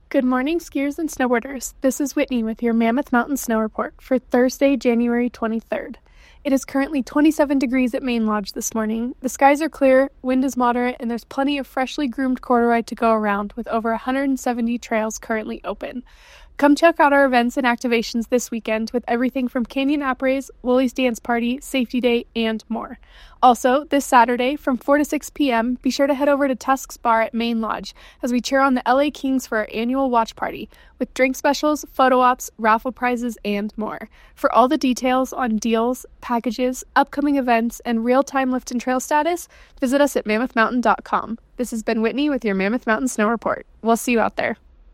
Good morning, skiers and snowboarders. This is Whitney with your Mammoth Mountain Snow Report for Thursday, January 23rd. It is currently 27 degrees at Main Lodge this morning. The skies are clear, wind is moderate, and there's plenty of freshly groomed corduroy to go around with over 170 trails currently open. Come check out our events and activations this weekend with everything from Canyon Apres, Wooley's Dance Party, Safety Day, and more. Also, this Saturday from 4 to 6 p.m., be sure to head over to Tusk's Bar at Main Lodge as we cheer on the LA Kings for our annual watch party with drink specials, photo ops, raffle prizes, and more. For all the details on deals, packages, upcoming events, and real-time lift and trail status, visit us at mammothmountain.com. This has been Whitney with your Mammoth Mountain Snow Report. We'll see you out there.